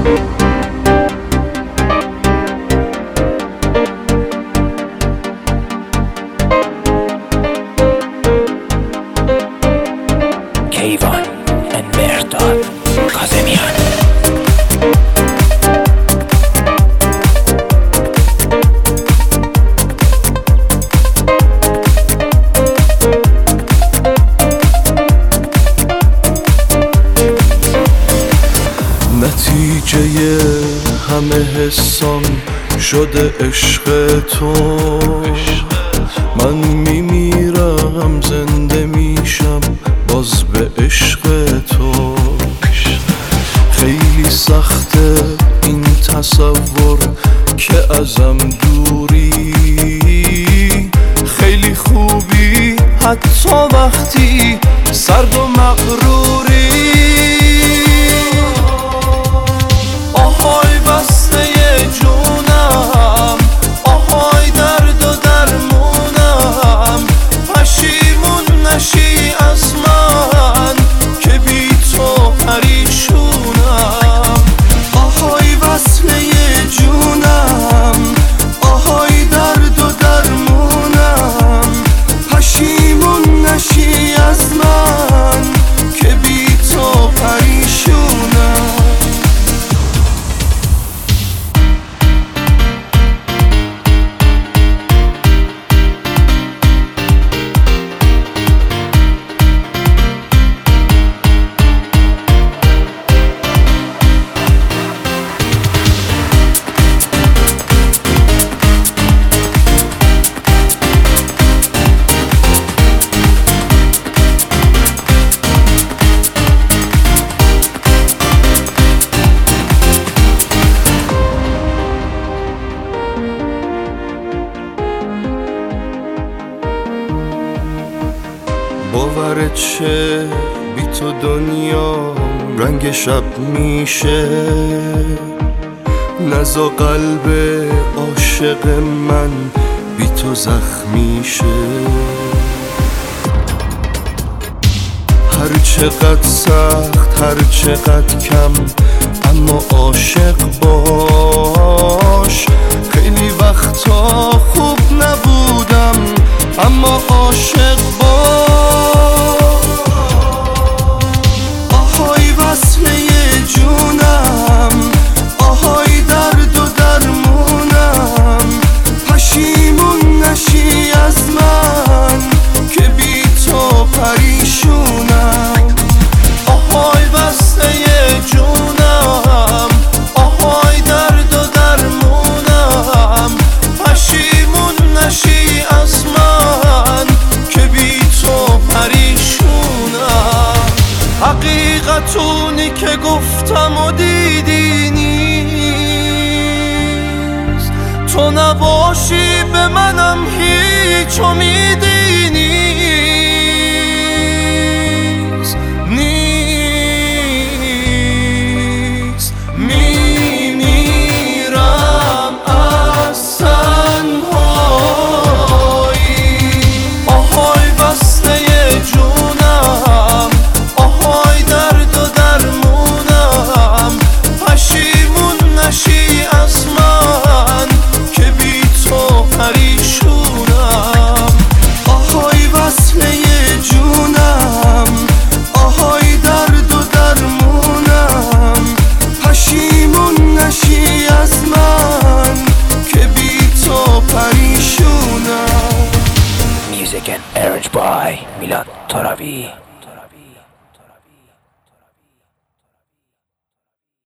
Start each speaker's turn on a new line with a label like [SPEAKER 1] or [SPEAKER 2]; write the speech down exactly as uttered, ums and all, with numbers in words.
[SPEAKER 1] کیوان and مهرداد کاظمیان.
[SPEAKER 2] نتیجه همه حسام شده عشق تو، من میمیرم زنده میشم باز به عشق تو. خیلی سخته این تصور که ازم دوری، خیلی خوبی حتی وقتی سرد و مغروری. آهای بسته جونم، آهای درد و درمونم، پشیمون نشی از من که بی تو پریشونم. آهای وصله جونم، آهای درد و درمونم، پشیمون نشی از من که بی تو پریشونم. باورت شه بی تو دنیا رنگ شب میشه، نزا قلب عاشق من بی تو زخمی شه. هر چقدر سخت هر چقدر کم اما عاشق باش. خیلی وقتا خوب نبودم اما عاشق باش. آهای وصله جونم، آهای درد و درمونم، پشیمون نشی از من که بی تو پریشونم. آهای وصله جونم، آهای درد و درمونم، پشیمون نشی از من که بی تو پریشونم. حقیقتونی که گفتم و دیدی نیست، تو نباشی به منم هیچ امیدی نیست. نیست میمیرم از تنهایی. آهای بسته جونم، آهای درد و درمونم، پشیمون نشی از من که بی تو پریشونم. آهای وصله جونم، آهای درد و درمونم، پشیمون نشی از من که بی تو پریشونم.
[SPEAKER 1] Music and arranged by میلاد تراوی.